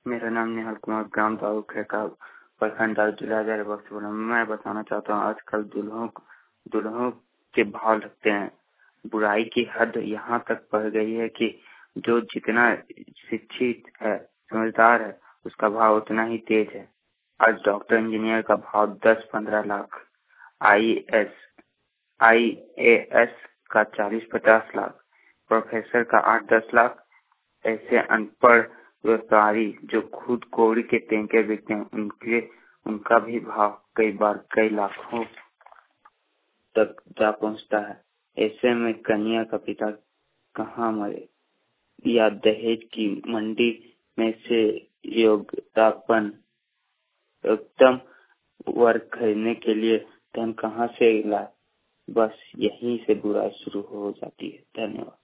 मेरा नाम निहाल कुमार, ग्राम दाऊ खेका, प्रखंड जिला हजारीबाग। मैं बताना चाहता हूँ आजकल दुल्हों के भाव लगते हैं। बुराई की हद यहाँ तक बढ़ गई है कि जो जितना शिक्षित है, समझदार है, उसका भाव उतना ही तेज है। आज डॉक्टर इंजीनियर का भाव 10-15 लाख, IAS का 40-50 लाख, प्रोफेसर का 8-10 लाख। ऐसे अनपढ़ व्यापारी जो खुद कौड़ी के टेंके बिकते हैं, उनका भी भाव कई बार कई लाखों तक जा पहुंचता है। ऐसे में कन्या का पिता कहाँ मरे, या दहेज की मंडी में से योग्यतापन उत्तम वर्ग खरीदने के लिए धन कहाँ से लाए। बस यहीं से बुराई शुरू हो जाती है। धन्यवाद।